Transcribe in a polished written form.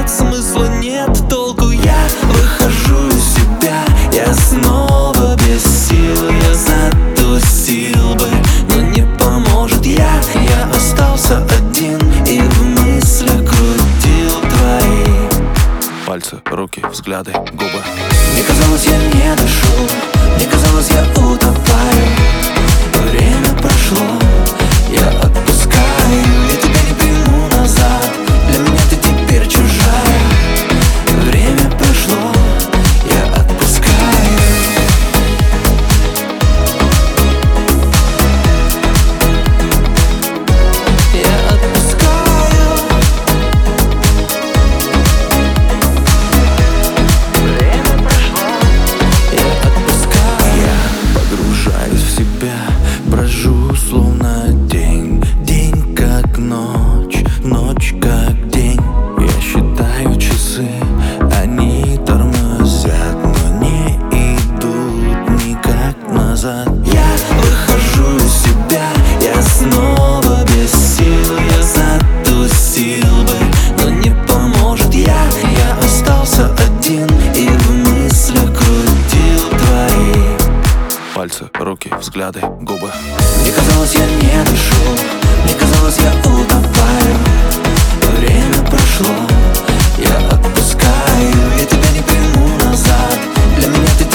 нет смысла, нет толку. Я выхожу из себя, я снова без сил. Я затусил бы, но не поможет. Я остался один и в мыслях крутил твои пальцы, руки, взгляды, губы. Мне казалось, я не дышу, мне казалось, я утопаю. Время прошло, я отпускаю. Я тебя не приму назад, для меня ты теперь чужая. Время прошло, я отпускаю. Я отпускаю. Время прошло, я отпускаю. Я погружаюсь в себя, брожу словно день. День как ночь, ночь как день. Я считаю часы, они тормозят, но не идут никак назад. Я выхожу из себя, я снова без сил. Я затусил бы, но не поможет. Я остался один и в мыслях крутил твои Пальцы, руки, взгляды, губы. Мне казалось, я не дышу, мне казалось, я утопаю. Время прошло, я отпускаю. Я тебя не приму назад, для меня ты